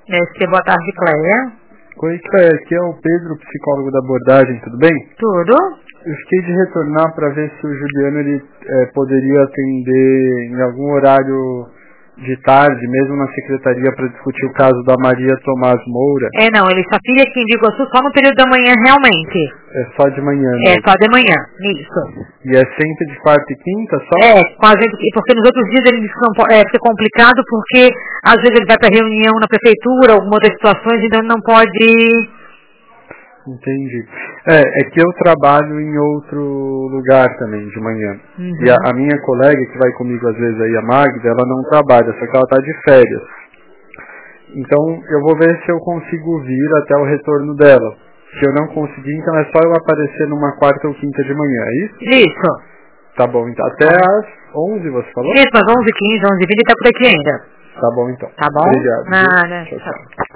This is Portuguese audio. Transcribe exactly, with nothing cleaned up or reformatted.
Este, boa tarde, Cléia. Oi, Cléia, aqui é o Pedro, psicólogo da abordagem, tudo bem? Tudo. Eu fiquei de retornar para ver se o Juliano ele, é, poderia atender em algum horário de tarde, mesmo na secretaria, para discutir o caso da Maria Tomás Moura. É, não, ele só fica aqui em Biguaçu só no período da manhã, realmente. É só de manhã, né? É, só de manhã, isso. E é sempre de quarta e quinta só? É, quase, porque nos outros dias ele diz que não pode, é, fica complicado, porque às vezes ele vai para reunião na prefeitura, algumas outras situações, então ele não pode... Entendi. É, é que eu trabalho em outro lugar também, de manhã. Uhum. E a, a minha colega, que vai comigo às vezes aí, a Magda, ela não trabalha, só que ela está de férias. Então, eu vou ver se eu consigo vir até o retorno dela. Se eu não conseguir, então é só eu aparecer numa quarta ou quinta de manhã, é isso? Isso. Tá bom, então. Até às onze, você falou? Isso, às onze, quinze, onze, vinte, ele tá por aqui ainda. Tá bom, então. Tá bom? Obrigado. Nada. Tchau, tchau.